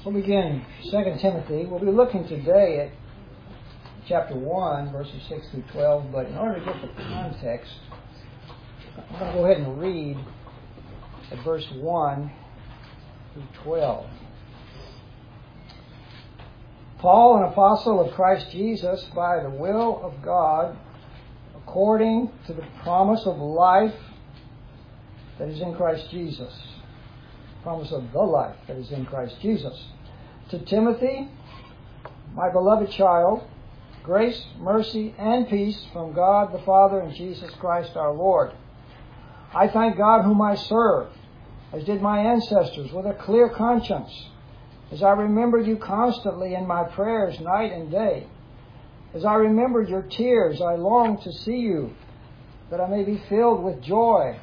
We'll begin 2 Timothy. We'll be looking today at chapter 1, verses 6 through 12, but in order to get the context, I'm going to go ahead and read at verse 1 through 12. Paul, an apostle of Christ Jesus, by the will of God, according to the promise of life that is in Christ Jesus. Promise of the life that is in Christ Jesus. To Timothy, my beloved child, grace, mercy, and peace from God the Father and Jesus Christ our Lord. I thank God whom I serve, as did my ancestors, with a clear conscience, as I remembered you constantly in my prayers night and day. As I remembered your tears, I longed to see you, that I may be filled with joy.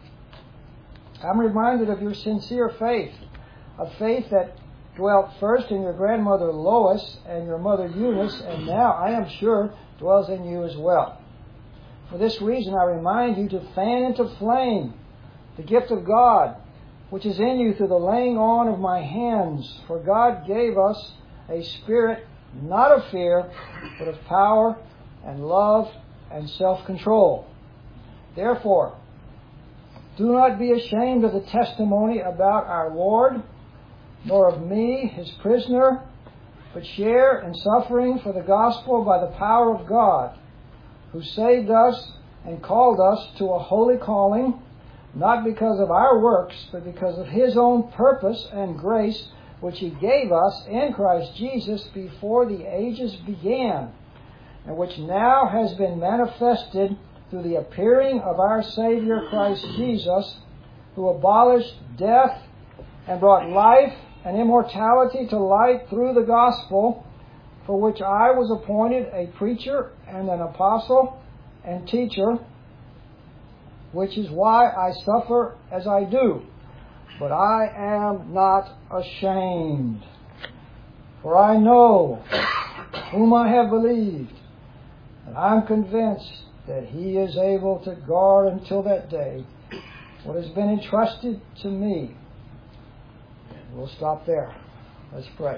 I'm reminded of your sincere faith, a faith that dwelt first in your grandmother Lois and your mother Eunice, and now, I am sure, dwells in you as well. For this reason, I remind you to fan into flame the gift of God, which is in you through the laying on of my hands. For God gave us a spirit not of fear, but of power and love and self-control. Therefore, do not be ashamed of the testimony about our Lord, nor of me, his prisoner, but share in suffering for the gospel by the power of God, who saved us and called us to a holy calling, not because of our works, but because of his own purpose and grace, which he gave us in Christ Jesus before the ages began, and which now has been manifested through the appearing of our Savior Christ Jesus, who abolished death and brought life and immortality to light through the gospel, for which I was appointed a preacher and an apostle and teacher, which is why I suffer as I do. But I am not ashamed, for I know whom I have believed, and I'm convinced that he is able to guard until that day what has been entrusted to me. We'll stop there. Let's pray.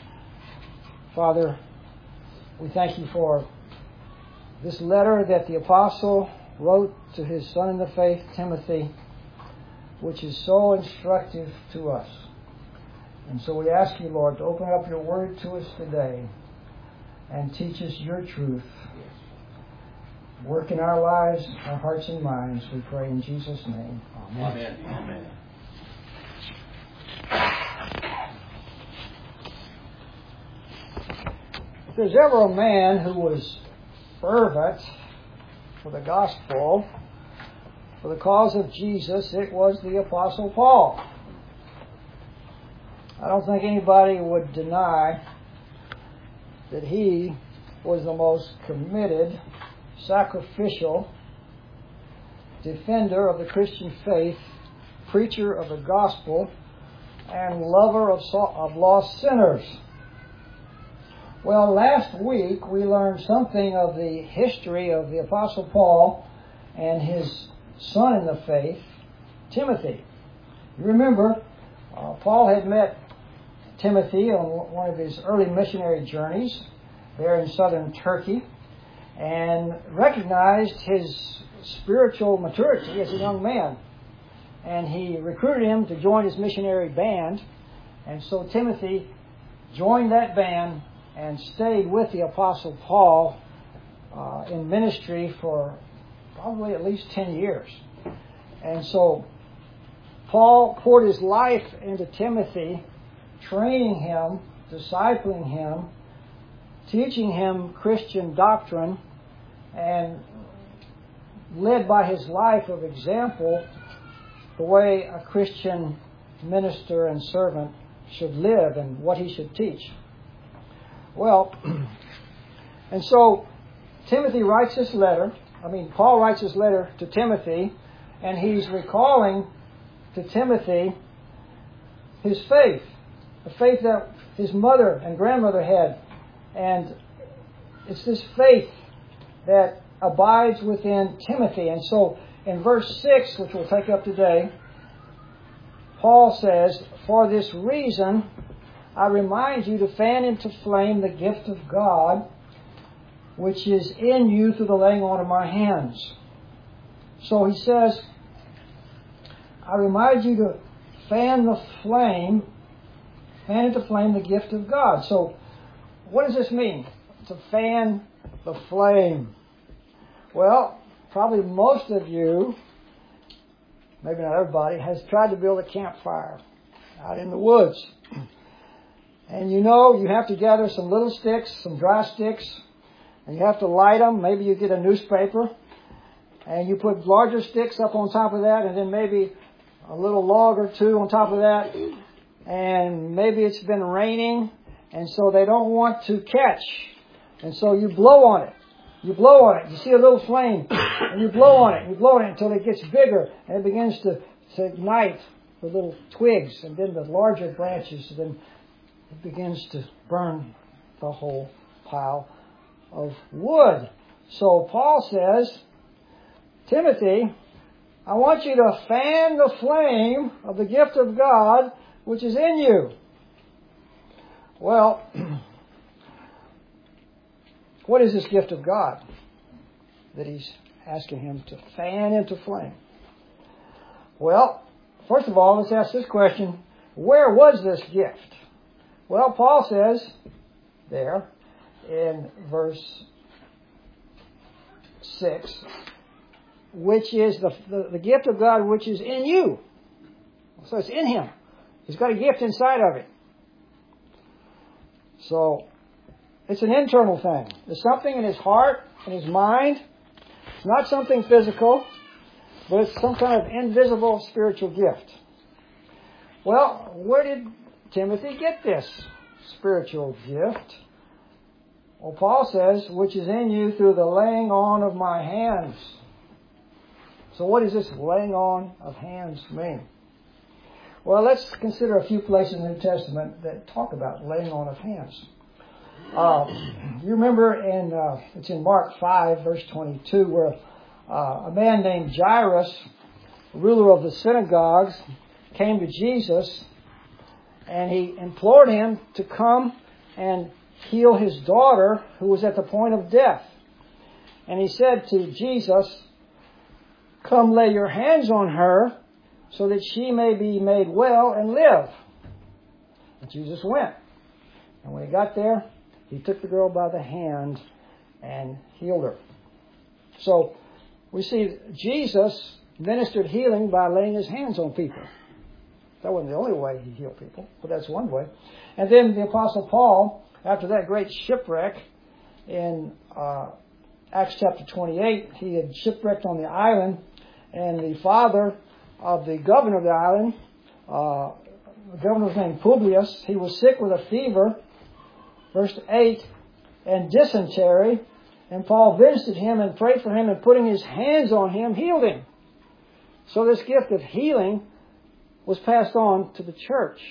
Father, we thank you for this letter that the apostle wrote to his son in the faith, Timothy, which is so instructive to us. And so we ask you, Lord, to open up your word to us today and teach us your truth. Work in our lives, our hearts and minds, we pray in Jesus' name. Amen. Amen. If there's ever a man who was fervent for the gospel, for the cause of Jesus, it was the Apostle Paul. I don't think anybody would deny that he was the most committed, sacrificial defender of the Christian faith, preacher of the gospel, and lover of lost sinners. Well, last week we learned something of the history of the Apostle Paul and his son in the faith, Timothy. You remember, Paul had met Timothy on one of his early missionary journeys there in southern Turkey, and recognized his spiritual maturity as a young man. And he recruited him to join his missionary band. And so Timothy joined that band and stayed with the Apostle Paul in ministry for probably at least 10 years. And so Paul poured his life into Timothy, training him, discipling him, teaching him Christian doctrine, and led by his life of example the way a Christian minister and servant should live and what he should teach. Well, and so Paul writes this letter to Timothy, and he's recalling to Timothy his faith, the faith that his mother and grandmother had. And it's this faith that abides within Timothy. And so in verse 6, which we'll take up today, Paul says, "For this reason I remind you to fan into flame the gift of God, which is in you through the laying on of my hands. So he says, I remind you to fan into flame the gift of God. So what does this mean? To fan the flame. Well, probably most of you, maybe not everybody, has tried to build a campfire out in the woods. And you know you have to gather some little sticks, some dry sticks, and you have to light them. Maybe you get a newspaper, and you put larger sticks up on top of that, and then maybe a little log or two on top of that. And maybe it's been raining, and so they don't want to catch. And so you blow on it. You blow on it. You see a little flame, and you blow on it. You blow on it until it gets bigger, and it begins to ignite the little twigs, and then the larger branches, and then it begins to burn the whole pile of wood. So Paul says, Timothy, I want you to fan the flame of the gift of God which is in you. Well, what is this gift of God that he's asking him to fan into flame? Well, first of all, let's ask this question. Where was this gift? Well, Paul says there in verse 6, which is the gift of God which is in you. So it's in him. He's got a gift inside of him. So it's an internal thing. There's something in his heart and his mind. It's not something physical, but it's some kind of invisible spiritual gift. Well, where did Timothy get this spiritual gift? Well, Paul says, which is in you through the laying on of my hands. So what does this laying on of hands mean? Well, let's consider a few places in the New Testament that talk about laying on of hands. You remember it's in Mark 5, verse 22, where a man named Jairus, ruler of the synagogues, came to Jesus, and he implored him to come and heal his daughter, who was at the point of death. And he said to Jesus, come lay your hands on her, so that she may be made well and live. And Jesus went. And when he got there, he took the girl by the hand and healed her. So we see Jesus ministered healing by laying his hands on people. That wasn't the only way he healed people, but that's one way. And then the Apostle Paul, after that great shipwreck in Acts chapter 28, he had shipwrecked on the island, and the father of the governor of the island, the governor was named Publius. He was sick with a fever, verse 8, and dysentery. And Paul visited him and prayed for him, and putting his hands on him, healed him. So this gift of healing was passed on to the church.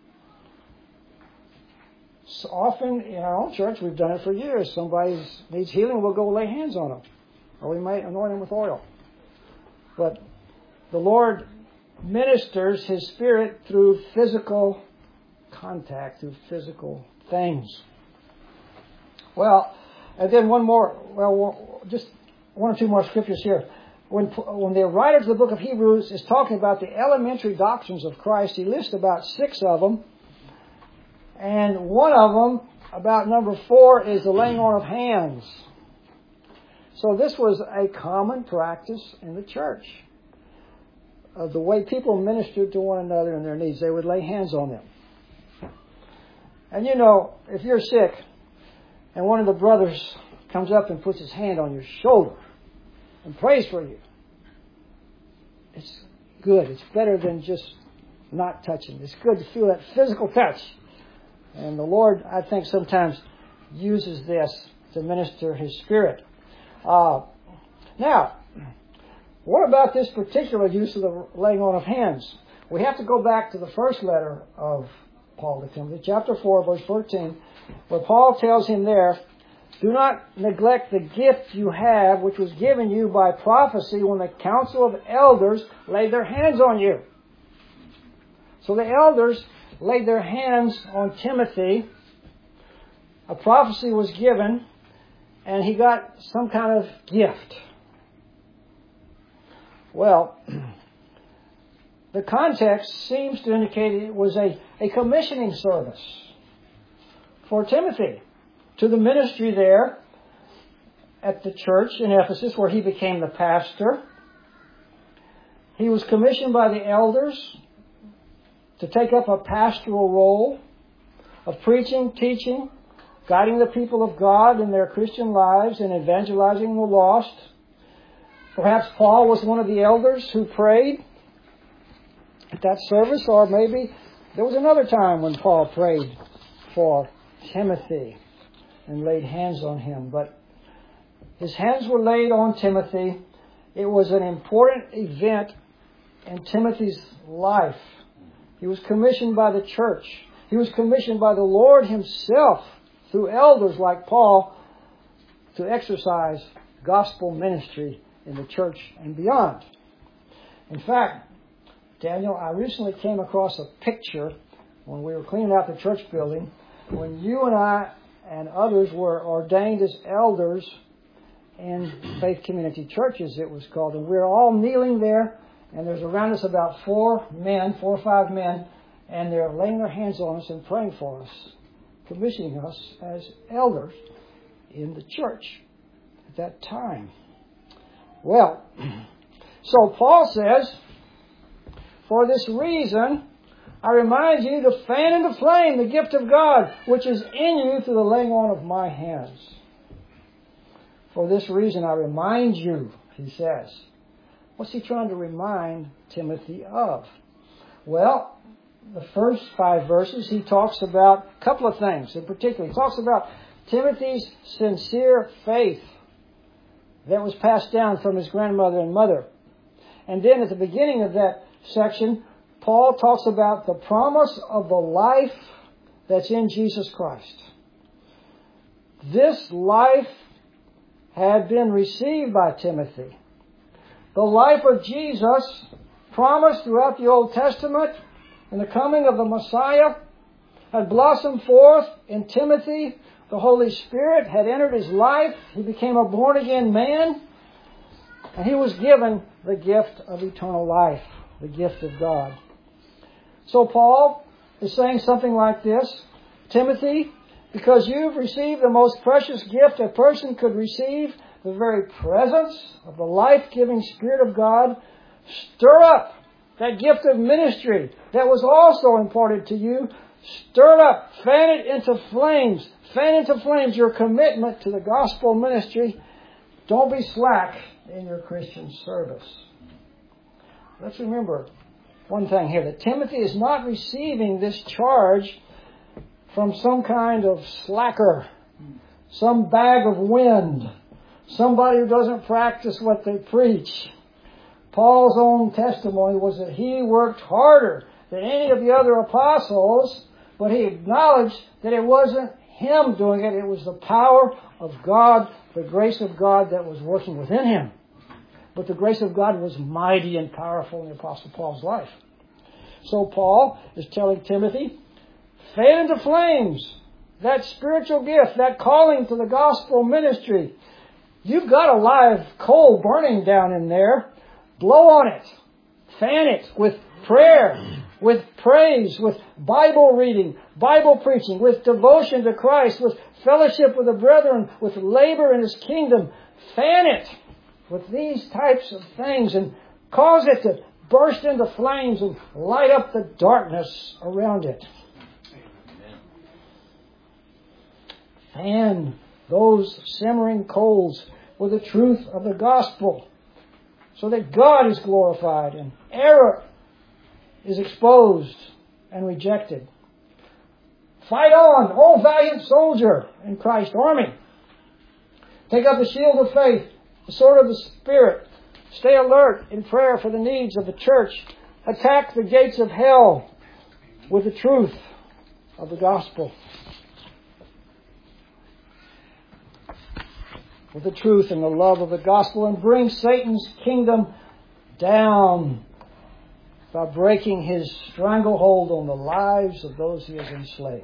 So often in our own church, we've done it for years. Somebody needs healing, we'll go lay hands on them. Or we might anoint him with oil. But the Lord ministers His Spirit through physical contact, through physical things. Well, and then just one or two more scriptures here. When the writer of the book of Hebrews is talking about the elementary doctrines of Christ, he lists about 6 of them. And one of them, about number 4, is the laying on of hands. So this was a common practice in the church. The way people ministered to one another in their needs, they would lay hands on them. And you know, if you're sick and one of the brothers comes up and puts his hand on your shoulder and prays for you, it's good. It's better than just not touching. It's good to feel that physical touch. And the Lord, I think, sometimes uses this to minister His Spirit. Now, what about this particular use of the laying on of hands? We have to go back to the first letter of Paul to Timothy, chapter 4, verse 14, where Paul tells him there, do not neglect the gift you have, which was given you by prophecy when the council of elders laid their hands on you. So the elders laid their hands on Timothy, a prophecy was given, and he got some kind of gift. Well, the context seems to indicate it was a commissioning service for Timothy to the ministry there at the church in Ephesus where he became the pastor. He was commissioned by the elders to take up a pastoral role of preaching, teaching, guiding the people of God in their Christian lives and evangelizing the lost. Perhaps Paul was one of the elders who prayed at that service, or maybe there was another time when Paul prayed for Timothy and laid hands on him. But his hands were laid on Timothy. It was an important event in Timothy's life. He was commissioned by the church. He was commissioned by the Lord Himself through elders like Paul to exercise gospel ministry in the church and beyond. In fact, Daniel, I recently came across a picture when we were cleaning out the church building when you and I and others were ordained as elders in Faith Community Churches, it was called. And we were all kneeling there, and there's around us about 4 or 5 men, and they're laying their hands on us and praying for us, commissioning us as elders in the church at that time. Well, so Paul says, for this reason, I remind you to fan into flame the gift of God, which is in you through the laying on of my hands. For this reason, I remind you, he says. What's he trying to remind Timothy of? Well, the first 5 verses, he talks about a couple of things in particular. He talks about Timothy's sincere faith that was passed down from his grandmother and mother. And then at the beginning of that section, Paul talks about the promise of the life that's in Jesus Christ. This life had been received by Timothy. The life of Jesus, promised throughout the Old Testament, and the coming of the Messiah, had blossomed forth in Timothy. The Holy Spirit had entered his life. He became a born-again man. And he was given the gift of eternal life, the gift of God. So Paul is saying something like this: Timothy, because you've received the most precious gift a person could receive, the very presence of the life-giving Spirit of God, stir up that gift of ministry that was also imparted to you. Stir it up. Fan it into flames. Fan into flames your commitment to the gospel ministry. Don't be slack in your Christian service. Let's remember one thing here, that Timothy is not receiving this charge from some kind of slacker, some bag of wind, somebody who doesn't practice what they preach. Paul's own testimony was that he worked harder than any of the other apostles, but he acknowledged that it wasn't him doing it. It was the power of God, the grace of God that was working within him. But the grace of God was mighty and powerful in the Apostle Paul's life. So Paul is telling Timothy, fan into flames that spiritual gift, that calling to the gospel ministry. You've got a live coal burning down in there. Blow on it. Fan it with prayer, with praise, with Bible reading, Bible preaching, with devotion to Christ, with fellowship with the brethren, with labor in His kingdom. Fan it with these types of things and cause it to burst into flames and light up the darkness around it. Fan those simmering coals with the truth of the gospel, so that God is glorified and error is exposed and rejected. Fight on, O valiant soldier in Christ's army. Take up the shield of faith, the sword of the Spirit. Stay alert in prayer for the needs of the church. Attack the gates of hell with the truth of the gospel. With the truth and the love of the gospel, and bring Satan's kingdom down by breaking his stranglehold on the lives of those he has enslaved.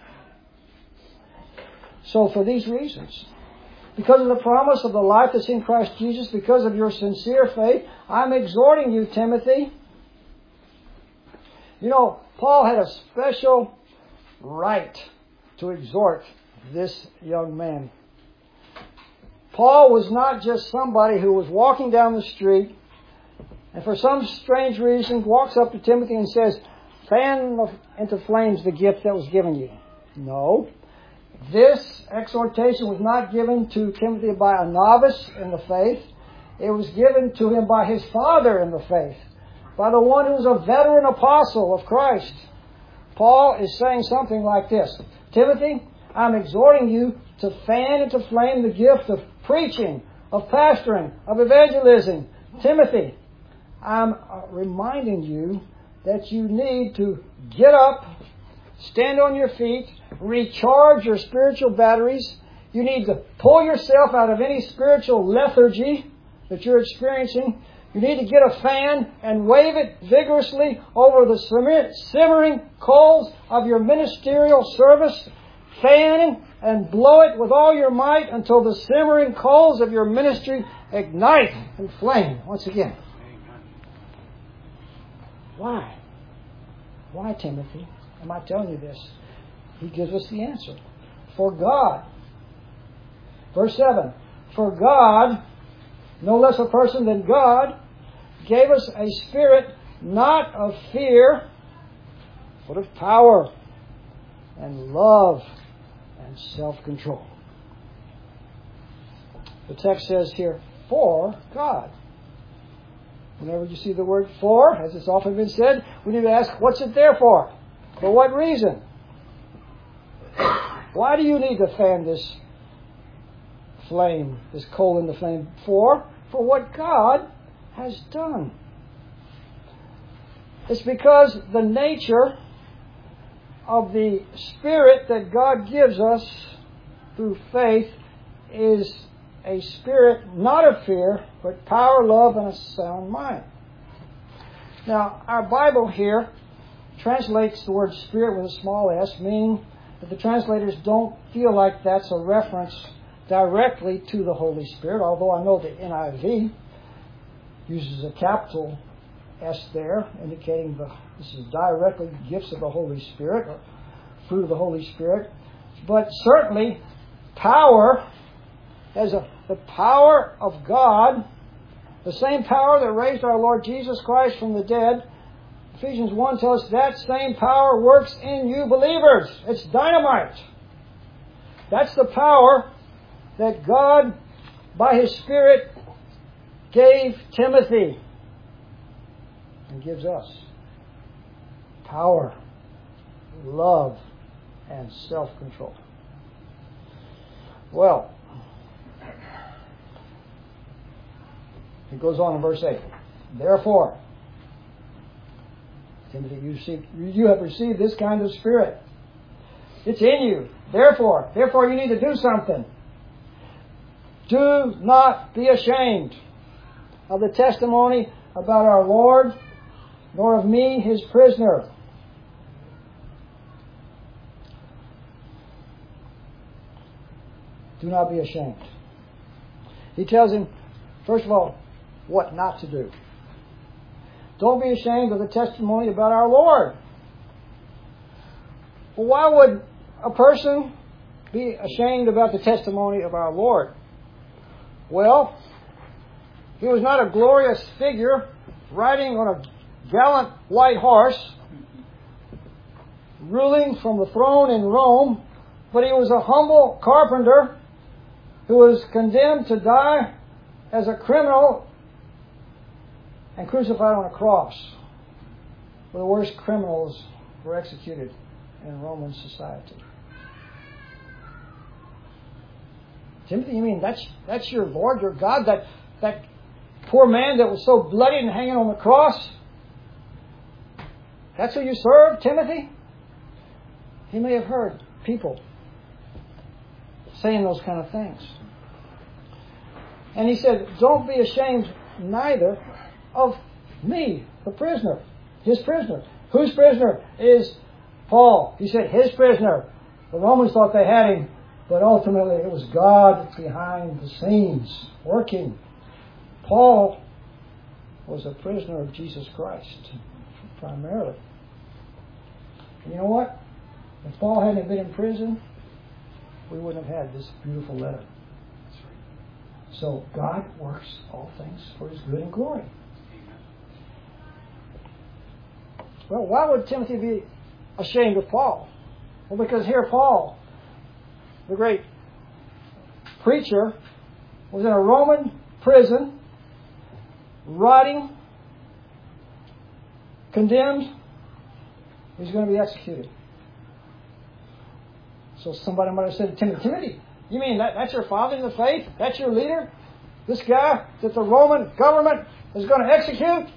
So for these reasons, because of the promise of the life that's in Christ Jesus, because of your sincere faith, I'm exhorting you, Timothy. You know, Paul had a special right to exhort this young man. Paul was not just somebody who was walking down the street and for some strange reason walks up to Timothy and says, fan into flames the gift that was given you. No. This exhortation was not given to Timothy by a novice in the faith. It was given to him by his father in the faith, by the one who was a veteran apostle of Christ. Paul is saying something like this: Timothy, I'm exhorting you to fan into flame the gift of preaching, of pastoring, of evangelizing. Timothy, I'm reminding you that you need to get up, stand on your feet, recharge your spiritual batteries. You need to pull yourself out of any spiritual lethargy that you're experiencing. You need to get a fan and wave it vigorously over the simmering coals of your ministerial service. Fan and blow it with all your might until the simmering coals of your ministry ignite and flame once again. Why? Why, Timothy? Am I telling you this? He gives us the answer. For God. Verse 7. For God, no less a person than God, gave us a spirit not of fear, but of power and love and self-control. The text says here, for God. Whenever you see the word for, as it's often been said, we need to ask, what's it there for? For what reason? Why do you need to fan this flame, this coal in the flame? For what God has done. It's because the nature of the Spirit that God gives us through faith is a spirit not of fear, but power, love, and a sound mind. Now, our Bible here translates the word spirit with a small s, meaning that the translators don't feel like that's a reference directly to the Holy Spirit, although I know the NIV uses a capital S there, indicating this is directly gifts of the Holy Spirit, or fruit of the Holy Spirit. But certainly, power as the power of God, the same power that raised our Lord Jesus Christ from the dead. Ephesians 1 tells us that same power works in you believers. It's dynamite. That's the power that God, by His Spirit, gave Timothy and gives us. Power, love, and self-control. Well, it goes on in verse 8. Therefore, Timothy, you have received this kind of spirit. It's in you. Therefore, you need to do something. Do not be ashamed of the testimony about our Lord, nor of me, His prisoner. Do not be ashamed. He tells him, first of all, what not to do. Don't be ashamed of the testimony about our Lord. Well, why would a person be ashamed about the testimony of our Lord? Well, He was not a glorious figure riding on a gallant white horse, ruling from the throne in Rome, but He was a humble carpenter who was condemned to die as a criminal and crucified on a cross, where the worst criminals were executed in Roman society. Timothy, you mean that's your Lord, your God, that poor man that was so bloody and hanging on the cross? That's who you serve, Timothy? He may have heard people saying those kind of things. And he said, don't be ashamed neither of me, the prisoner. His prisoner. Whose prisoner is Paul? He said his prisoner. The Romans thought they had him, but ultimately it was God behind the scenes working. Paul was a prisoner of Jesus Christ, primarily. And you know what? If Paul hadn't been in prison, we wouldn't have had this beautiful letter. So God works all things for His good and glory. Well, why would Timothy be ashamed of Paul? Well, because here Paul, the great preacher, was in a Roman prison, rotting, condemned. He's going to be executed. So somebody might have said to Timothy, Timothy, you mean that's your father in the faith? That's your leader? This guy that the Roman government is going to execute?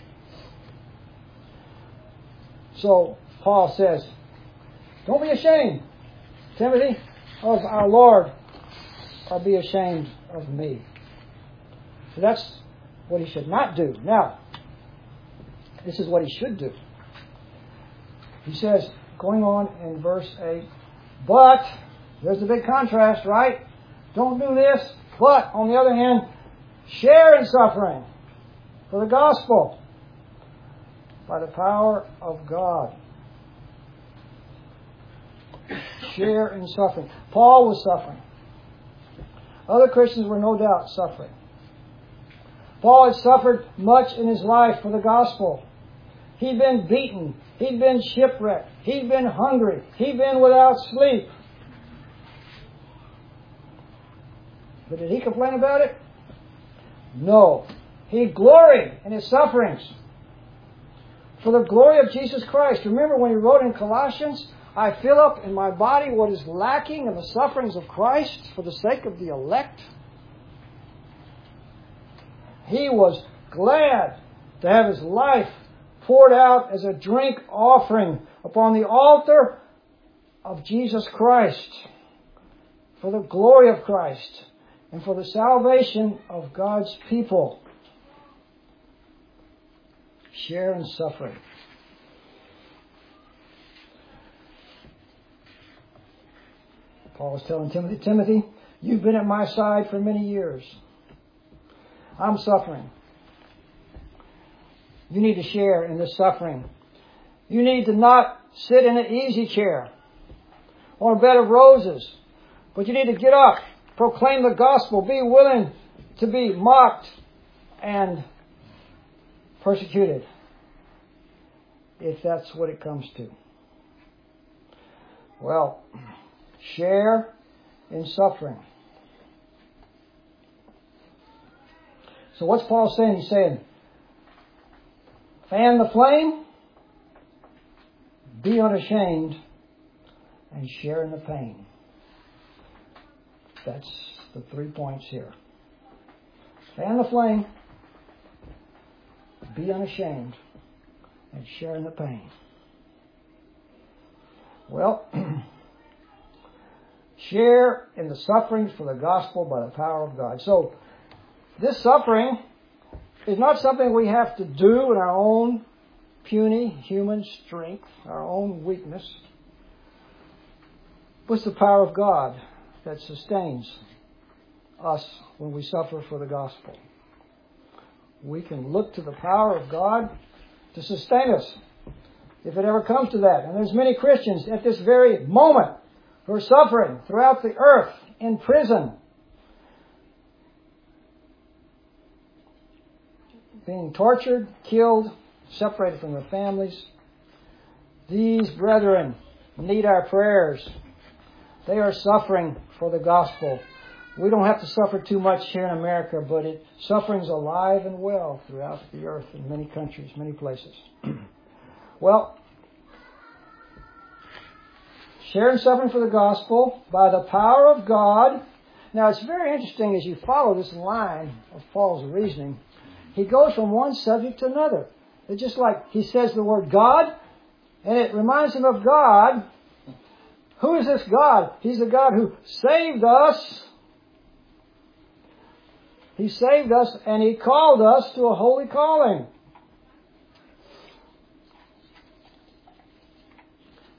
So Paul says, don't be ashamed, Timothy, of our Lord, or be ashamed of me. So that's what he should not do. Now, this is what he should do. He says, going on in verse 8, but, there's a big contrast, right? Don't do this, but, on the other hand, share in suffering for the gospel by the power of God. Share in suffering. Paul was suffering. Other Christians were no doubt suffering. Paul had suffered much in his life for the gospel. He'd been beaten. He'd been shipwrecked. He'd been hungry. He'd been without sleep. But did he complain about it? No. He gloried in his sufferings for the glory of Jesus Christ. Remember when he wrote in Colossians, I fill up in my body what is lacking in the sufferings of Christ for the sake of the elect. He was glad to have his life poured out as a drink offering upon the altar of Jesus Christ for the glory of Christ and for the salvation of God's people. Share in suffering. Paul was telling Timothy, Timothy, you've been at my side for many years. I'm suffering. You need to share in this suffering. You need to not sit in an easy chair on a bed of roses, but you need to get up, proclaim the gospel, be willing to be mocked and persecuted, if that's what it comes to. Well, share in suffering. So what's Paul saying? He's saying, fan the flame, be unashamed, and share in the pain. That's the 3 points here. Fan the flame, be unashamed, and share in the pain. Well, share in the sufferings for the gospel by the power of God. So, this suffering is not something we have to do in our own puny human strength, our own weakness. But it's the power of God that sustains us when we suffer for the gospel. We can look to the power of God to sustain us, if it ever comes to that. And there's many Christians at this very moment who are suffering throughout the earth, in prison, being tortured, killed, separated from their families. These brethren need our prayers. They are suffering for the gospel. We don't have to suffer too much here in America, but suffering's alive and well throughout the earth in many countries, many places. Well, share in suffering for the gospel by the power of God. Now, it's very interesting as you follow this line of Paul's reasoning. He goes from one subject to another. It's just like he says the word God, and it reminds him of God. Who is this God? He's the God who saved us. He saved us and He called us to a holy calling.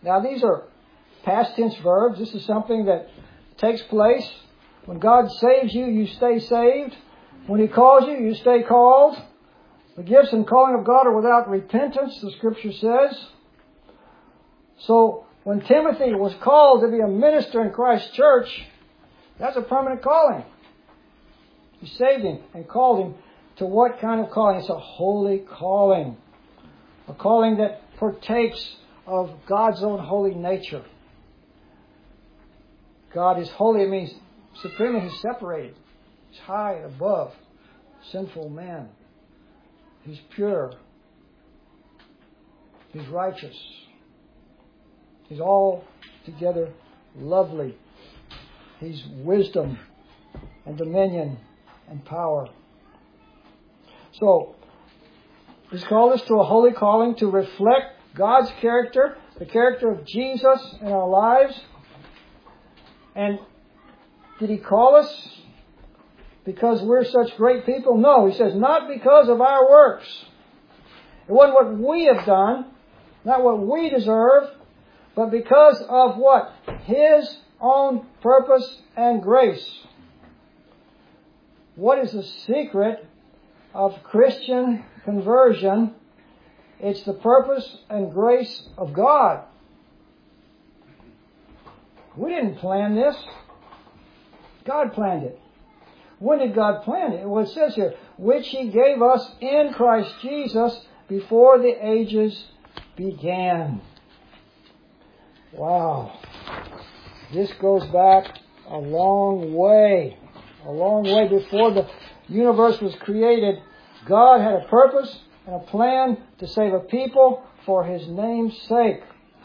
Now these are past tense verbs. This is something that takes place. When God saves you, you stay saved. When He calls you, you stay called. The gifts and calling of God are without repentance, the Scripture says. So when Timothy was called to be a minister in Christ's church, that's a permanent calling. He saved him and called him to what kind of calling? It's a holy calling. A calling that partakes of God's own holy nature. God is holy. It means supremely He's separated. He's high above sinful man. He's pure. He's righteous. He's altogether lovely. He's wisdom and dominion and power. So, He's called us to a holy calling to reflect God's character, the character of Jesus in our lives. And did He call us because we're such great people? No, He says, not because of our works. It wasn't what we have done, not what we deserve, but because of what? His own purpose and grace. What is the secret of Christian conversion? It's the purpose and grace of God. We didn't plan this. God planned it. When did God plan it? Well, it says here, which He gave us in Christ Jesus before the ages began. Wow. This goes back a long way. A long way before the universe was created. God had a purpose and a plan to save a people for His name's sake.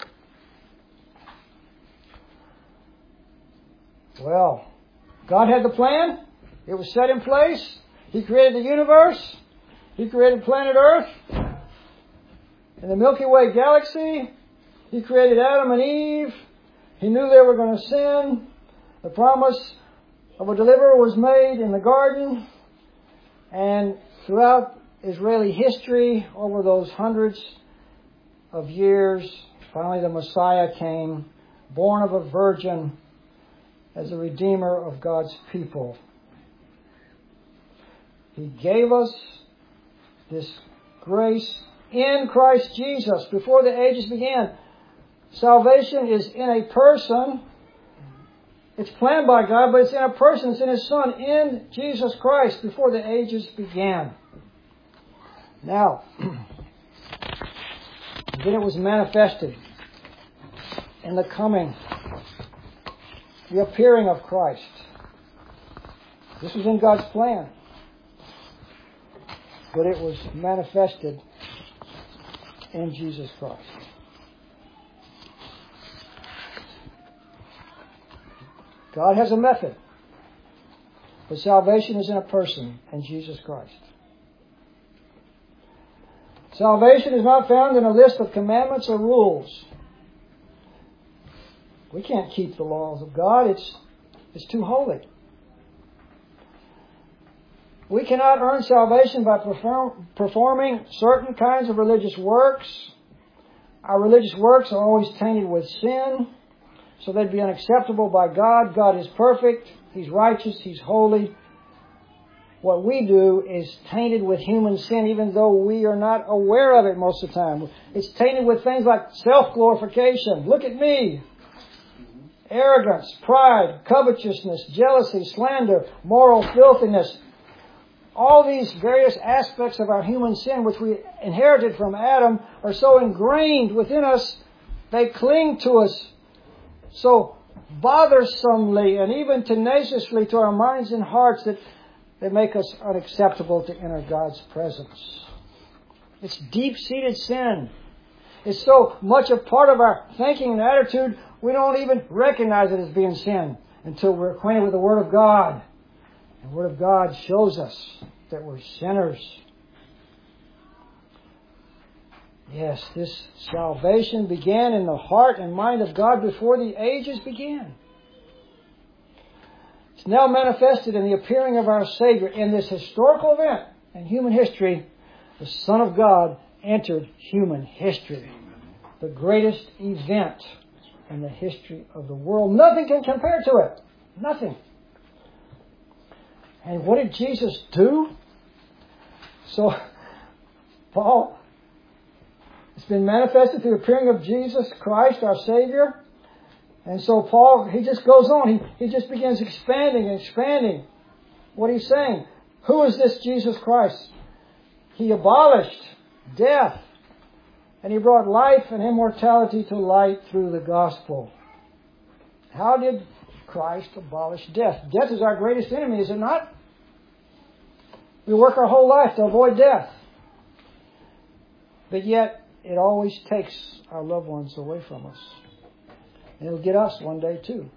Well, God had the plan. It was set in place. He created the universe. He created planet Earth. In the Milky Way galaxy, He created Adam and Eve. He knew they were going to sin. The promise of a deliverer was made in the garden. And throughout Israeli history, over those hundreds of years, finally the Messiah came, born of a virgin, as a redeemer of God's people. He gave us this grace in Christ Jesus before the ages began. Salvation is in a person. It's planned by God, but it's in a person. It's in His Son, in Jesus Christ, before the ages began. Now, then it was manifested in the coming, the appearing of Christ. This was in God's plan. But it was manifested in Jesus Christ. God has a method. But salvation is in a person, in Jesus Christ. Salvation is not found in a list of commandments or rules. We can't keep the laws of God. It's too holy. We cannot earn salvation by performing certain kinds of religious works. Our religious works are always tainted with sin, so they'd be unacceptable by God. God is perfect. He's righteous. He's holy. What we do is tainted with human sin, even though we are not aware of it most of the time. It's tainted with things like self-glorification. Look at me. Arrogance, pride, covetousness, jealousy, slander, moral filthiness. All these various aspects of our human sin, which we inherited from Adam, are so ingrained within us, they cling to us so bothersomely and even tenaciously to our minds and hearts that they make us unacceptable to enter God's presence. It's deep-seated sin. It's so much a part of our thinking and attitude, we don't even recognize it as being sin until we're acquainted with the Word of God. The Word of God shows us that we're sinners. Yes, this salvation began in the heart and mind of God before the ages began. It's now manifested in the appearing of our Savior. In this historical event in human history, the Son of God entered human history. the greatest event in the history of the world. Nothing can compare to it. Nothing. And what did Jesus do? So, Paul, it's been manifested through the appearing of Jesus Christ, our Savior. And so Paul, he just goes on. He just begins expanding what he's saying. Who is this Jesus Christ? He abolished death. And He brought life and immortality to light through the gospel. How did Christ abolish death? Death is our greatest enemy, is it not? We work our whole life to avoid death. But yet, it always takes our loved ones away from us. And it'll get us one day too.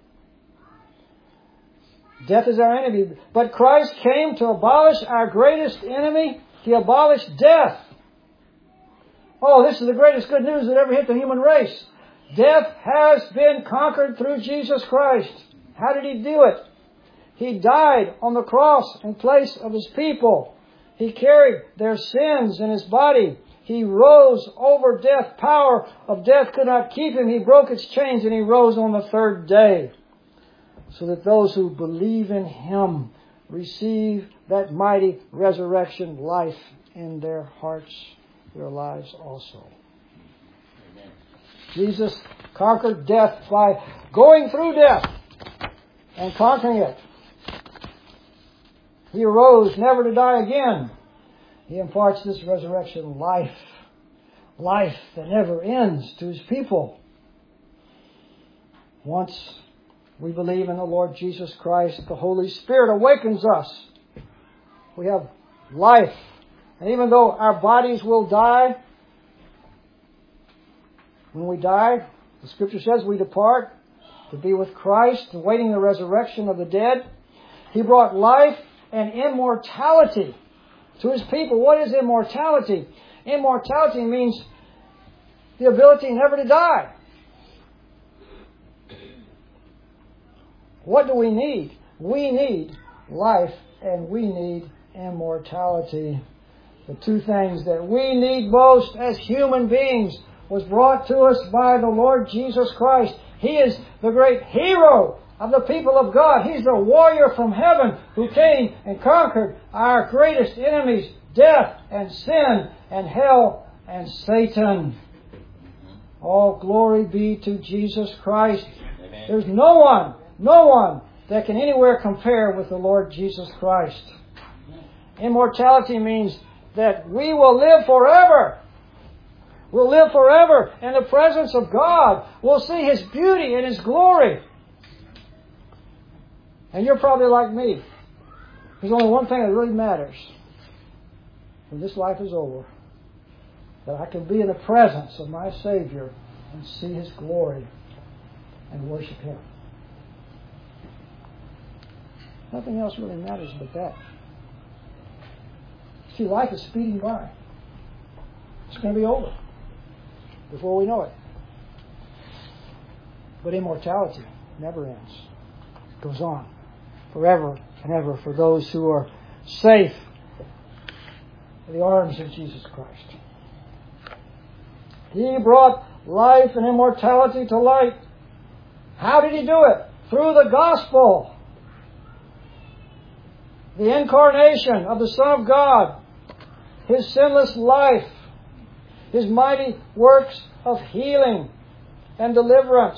Death is our enemy. But Christ came to abolish our greatest enemy. He abolished death. Oh, this is the greatest good news that ever hit the human race. Death has been conquered through Jesus Christ. How did He do it? He died on the cross in place of His people. He carried their sins in His body. He rose over death. Power of death could not keep Him. He broke its chains and He rose on the third day. So that those who believe in Him receive that mighty resurrection life in their hearts, their lives also. Amen. Jesus conquered death by going through death and conquering it. He arose never to die again. He imparts this resurrection life that never ends to His people. Once we believe in the Lord Jesus Christ, the Holy Spirit awakens us. We have life. And even though our bodies will die, when we die, the Scripture says we depart to be with Christ, awaiting the resurrection of the dead. He brought life and immortality to His people. What is immortality? Immortality means the ability never to die. What do we need? We need life and we need immortality. The two things that we need most as human beings was brought to us by the Lord Jesus Christ. He is the great hero of the people of God. He's the warrior from heaven who came and conquered our greatest enemies, death and sin and hell and Satan. All glory be to Jesus Christ. Amen. There's no one that can anywhere compare with the Lord Jesus Christ. Immortality means that we will live forever. We'll live forever in the presence of God. We'll see His beauty and His glory. And you're probably like me. There's only one thing that really matters when this life is over. That I can be in the presence of my Savior and see His glory and worship Him. Nothing else really matters but that. See, life is speeding by. It's going to be over before we know it. But immortality never ends. It goes on forever and ever for those who are safe in the arms of Jesus Christ. He brought life and immortality to light. How did He do it? Through the gospel. The incarnation of the Son of God. His sinless life. His mighty works of healing and deliverance.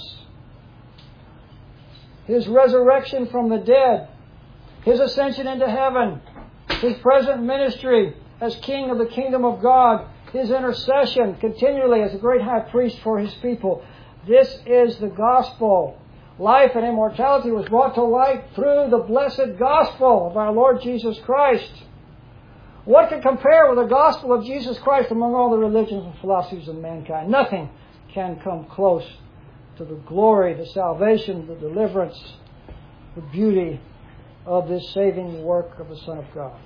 His resurrection from the dead. His ascension into heaven. His present ministry as King of the kingdom of God. His intercession continually as a great high priest for His people. This is the gospel. Life and immortality was brought to light through the blessed gospel of our Lord Jesus Christ. What can compare with the gospel of Jesus Christ among all the religions and philosophies of mankind? Nothing can come close to the glory, the salvation, the deliverance, the beauty of this saving work of the Son of God.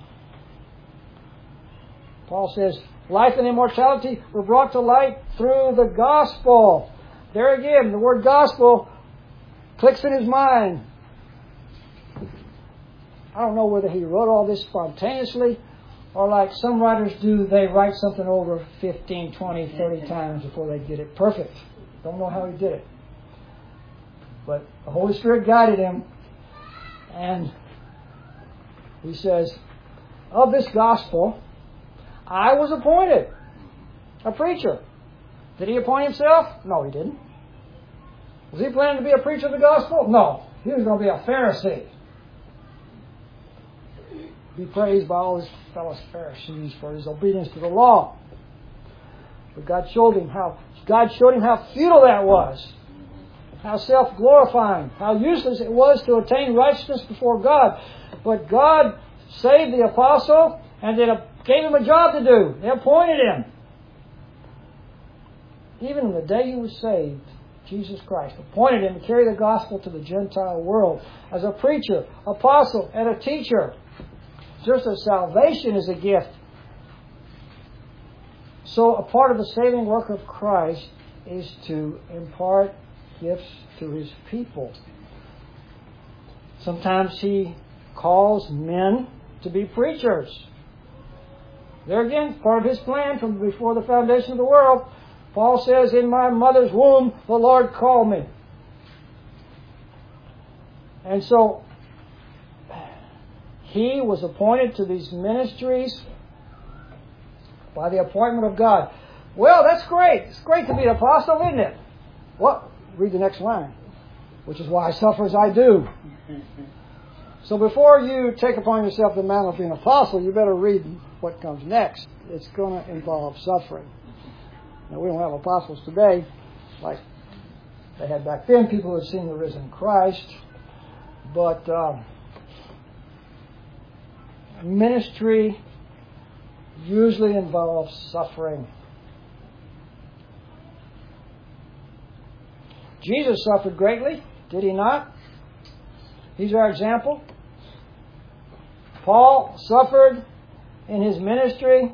Paul says, life and immortality were brought to light through the gospel. There again, the word gospel clicks in his mind. I don't know whether he wrote all this spontaneously Or like some writers do, they write something over 15, 20, 30 times before they get it perfect. Don't know how he did it. But the Holy Spirit guided him, and he says, of this gospel, I was appointed a preacher. Did he appoint himself? No, he didn't. Was he planning to be a preacher of the gospel? No. He was going to be a Pharisee. Be praised by all his fellow Pharisees for his obedience to the law. But God showed him how futile that was. How self-glorifying. How useless it was to attain righteousness before God. But God saved the apostle and then gave him a job to do. They appointed him. Even in the day he was saved, Jesus Christ appointed him to carry the gospel to the Gentile world as a preacher, apostle, and a teacher. Just as salvation is a gift, so a part of the saving work of Christ is to impart gifts to His people. Sometimes He calls men to be preachers. There again, part of His plan from before the foundation of the world. Paul says, in my mother's womb, the Lord called me. And so, he was appointed to these ministries by the appointment of God. Well, that's great. It's great to be an apostle, isn't it? Well, read the next line. Which is why I suffer as I do. So before you take upon yourself the mantle of being an apostle, you better read what comes next. It's going to involve suffering. Now, we don't have apostles today like they had back then, people who had seen the risen Christ. But ministry usually involves suffering. Jesus suffered greatly, did He not? He's our example. Paul suffered in his ministry,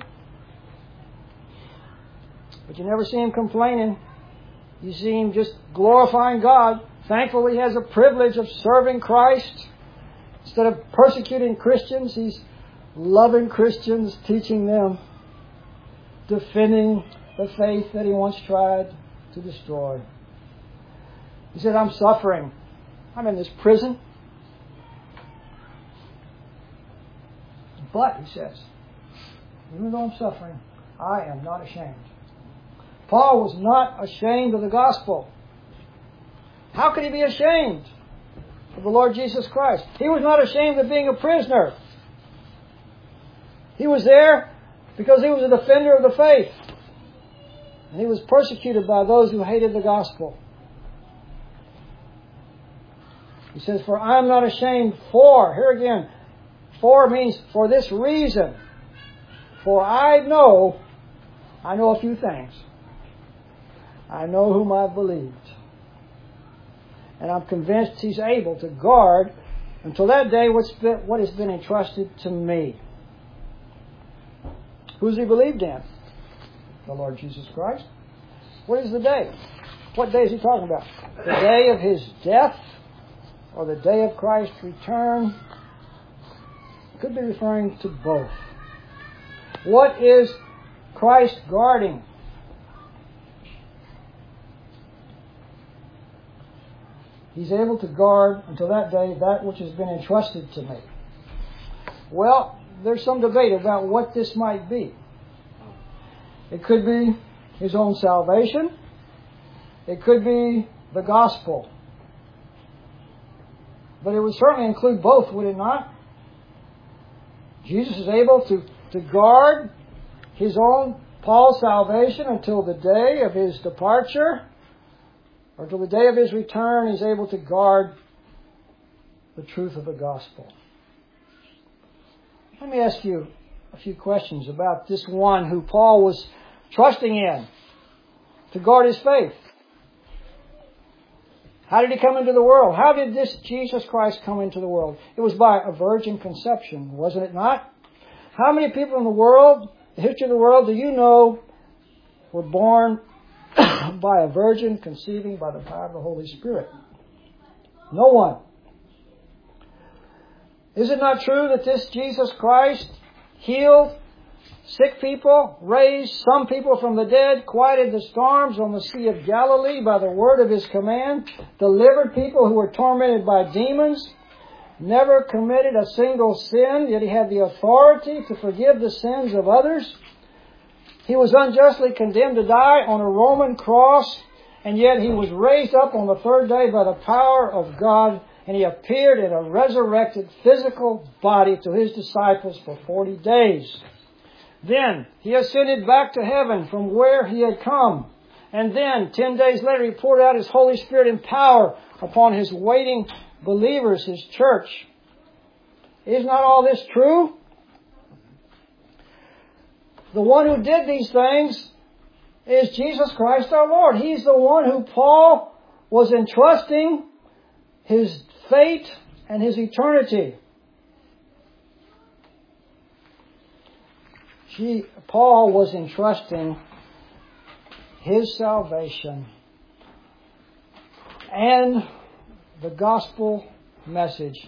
but you never see him complaining. You see him just glorifying God. Thankful he has a privilege of serving Christ. Instead of persecuting Christians, he's loving Christians, teaching them, defending the faith that he once tried to destroy. He said, I'm suffering. I'm in this prison. But, he says, even though I'm suffering, I am not ashamed. Paul was not ashamed of the gospel. How could he be ashamed of the Lord Jesus Christ? He was not ashamed of being a prisoner. He was there because he was a defender of the faith. And he was persecuted by those who hated the gospel. He says, for I am not ashamed for, here again, for means for this reason. For I know a few things. I know whom I've believed. And I'm convinced He's able to guard until that day what has been entrusted to me. Who's he believed in? The Lord Jesus Christ. What is the day? What day is he talking about? The day of His death or the day of Christ's return? Could be referring to both. What is Christ guarding? He's able to guard until that day that which has been entrusted to me. Well, there's some debate about what this might be. It could be His own salvation. It could be the gospel. But it would certainly include both, would it not? Jesus is able to guard His own, Paul's salvation until the day of his departure, or until the day of His return. He's able to guard the truth of the gospel. Let me ask you a few questions about this one who Paul was trusting in to guard his faith. How did He come into the world? How did this Jesus Christ come into the world? It was by a virgin conception, wasn't it not? How many people in the world, the history of the world, do you know were born by a virgin conceiving by the power of the Holy Spirit? No one. Is it not true that this Jesus Christ healed sick people, raised some people from the dead, quieted the storms on the Sea of Galilee by the word of His command, delivered people who were tormented by demons, never committed a single sin, yet He had the authority to forgive the sins of others. He was unjustly condemned to die on a Roman cross, and yet He was raised up on the third day by the power of God, and He appeared in a resurrected physical body to His disciples for 40 days. Then He ascended back to heaven from where He had come. And then, 10 days later, He poured out His Holy Spirit in power upon His waiting believers, His church. Is not all this true? The one who did these things is Jesus Christ our Lord. He's the one who Paul was entrusting his fate and his eternity. Paul was entrusting his salvation and the gospel message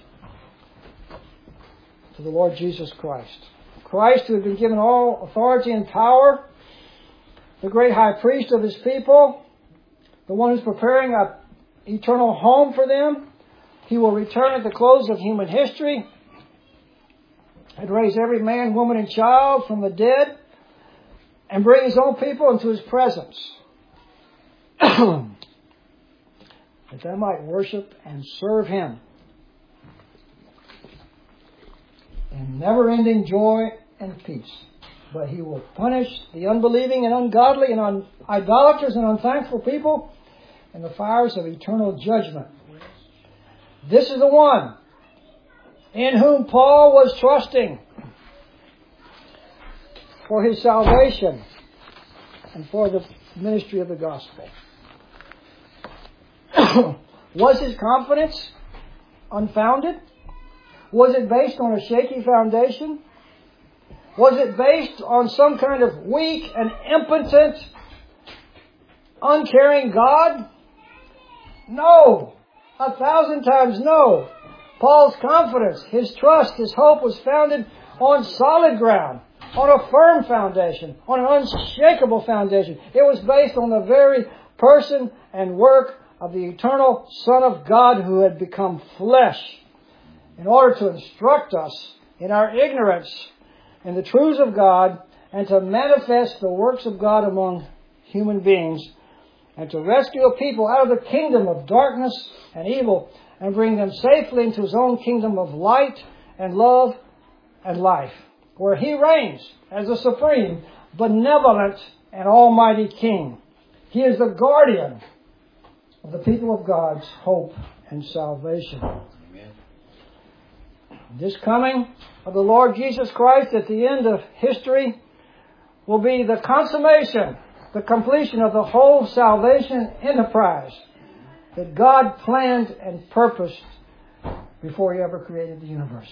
to the Lord Jesus Christ. Christ, who had been given all authority and power, the great high priest of His people, the one who's preparing an eternal home for them. He will return at the close of human history and raise every man, woman, and child from the dead and bring His own people into His presence, that they might worship and serve Him in never-ending joy and peace. But He will punish the unbelieving and ungodly and idolaters and unthankful people in the fires of eternal judgment. This is the one in whom Paul was trusting for his salvation and for the ministry of the gospel. Was his confidence unfounded? Was it based on a shaky foundation? Was it based on some kind of weak and impotent, uncaring God? No. 1,000 times no. Paul's confidence, his trust, his hope was founded on solid ground, on a firm foundation, on an unshakable foundation. It was based on the very person and work of the eternal Son of God who had become flesh in order to instruct us in our ignorance in the truths of God and to manifest the works of God among human beings and to rescue a people out of the kingdom of darkness and evil and bring them safely into His own kingdom of light and love and life, where He reigns as the supreme, benevolent, and almighty King. He is the guardian of the people of God's hope and salvation. Amen. This coming of the Lord Jesus Christ at the end of history will be the consummation, the completion of the whole salvation enterprise that God planned and purposed before He ever created the universe.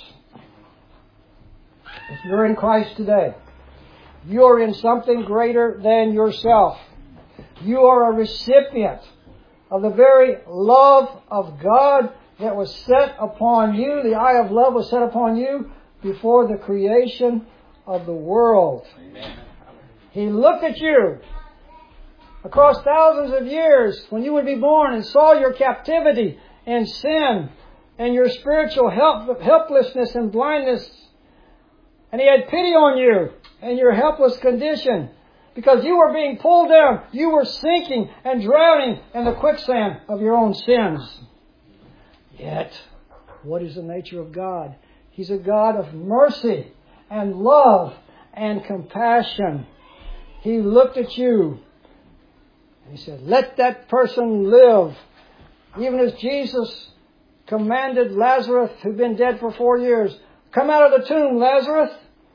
If you're in Christ today, you're in something greater than yourself. You are a recipient of the very love of God that was set upon you. The eye of love was set upon you before the creation of the world. Amen. He looked at you across thousands of years when you would be born and saw your captivity and sin and your spiritual helplessness and blindness. And He had pity on you and your helpless condition because you were being pulled down. You were sinking and drowning in the quicksand of your own sins. Yet, what is the nature of God? He's a God of mercy and love and compassion. He looked at you and He said, let that person live. Even as Jesus commanded Lazarus, who'd been dead for 4 years, come out of the tomb, Lazarus.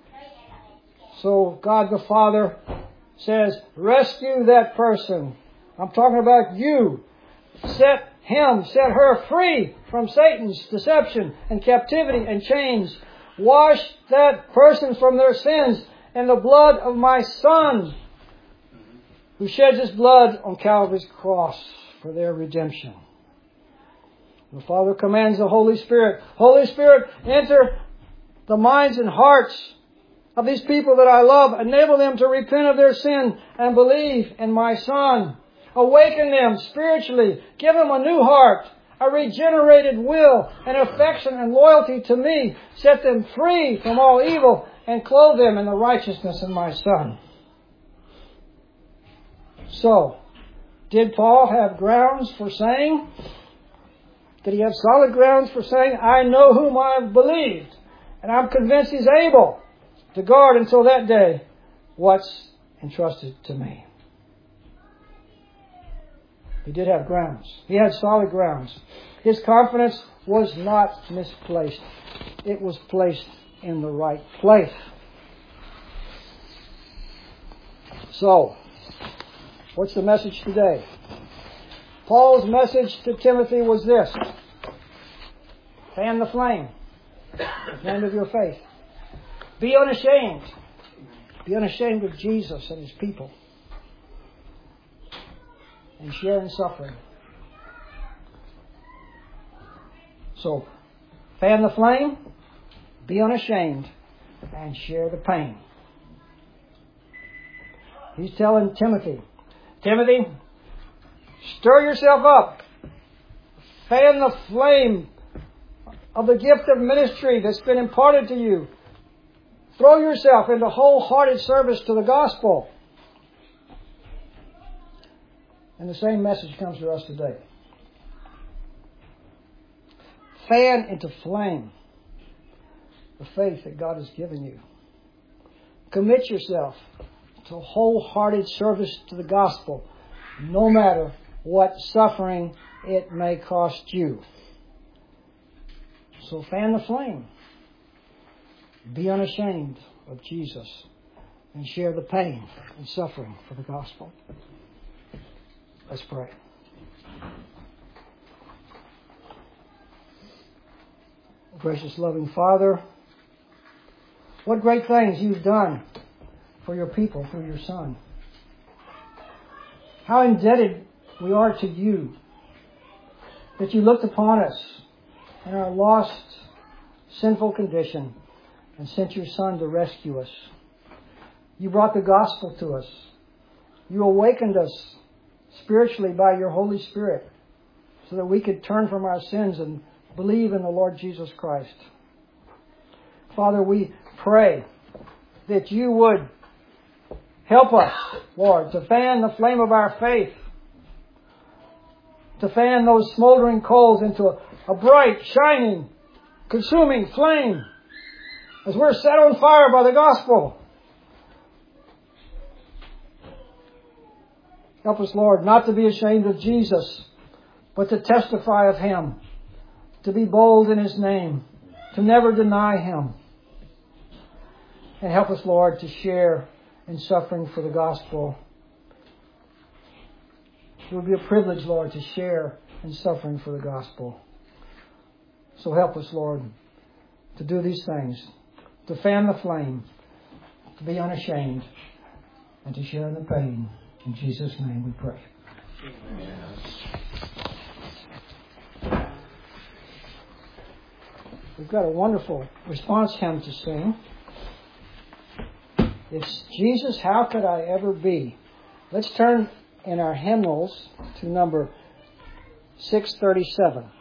So God the Father says, rescue that person. I'm talking about you. Set her free from Satan's deception and captivity and chains. Wash that person from their sins in the blood of my Son, who sheds His blood on Calvary's cross for their redemption. The Father commands the Holy Spirit. Holy Spirit, enter the minds and hearts of these people that I love. Enable them to repent of their sin and believe in my Son. Awaken them spiritually. Give them a new heart, a regenerated will, and affection and loyalty to me. Set them free from all evil and clothe them in the righteousness of my Son. So, did Paul have grounds for saying? Did he have solid grounds for saying, I know whom I have believed, and I'm convinced he's able to guard until that day what's entrusted to me? He did have grounds. He had solid grounds. His confidence was not misplaced. It was placed in the right place. So, what's the message today? Paul's message to Timothy was this: fan the flame, the flame of your faith. Be unashamed. Be unashamed of Jesus and His people. And share in suffering. So, fan the flame, be unashamed, and share the pain. He's telling Timothy, stir yourself up. Fan the flame of the gift of ministry that's been imparted to you. Throw yourself into wholehearted service to the gospel. And the same message comes to us today. Fan into flame the faith that God has given you. Commit yourself to wholehearted service to the gospel, no matter what suffering it may cost you. So fan the flame. Be unashamed of Jesus and share the pain and suffering for the gospel. Let's pray. Gracious, loving Father, what great things you've done for your people through your Son. How indebted we are to you that you looked upon us in our lost, sinful condition and sent your Son to rescue us. You brought the gospel to us. You awakened us spiritually by your Holy Spirit so that we could turn from our sins and believe in the Lord Jesus Christ. Father, we pray that you would help us, Lord, to fan the flame of our faith, to fan those smoldering coals into a bright, shining, consuming flame as we're set on fire by the gospel. Help us, Lord, not to be ashamed of Jesus, but to testify of Him, to be bold in His name, to never deny Him. And help us, Lord, to share in suffering for the gospel. It would be a privilege, Lord, to share in suffering for the gospel. So help us, Lord, to do these things, to fan the flame, to be unashamed, and to share in the pain. In Jesus' name we pray. Amen. We've got a wonderful response hymn to sing. It's Jesus, How Could I Ever Be? Let's turn in our hymnals to number 637.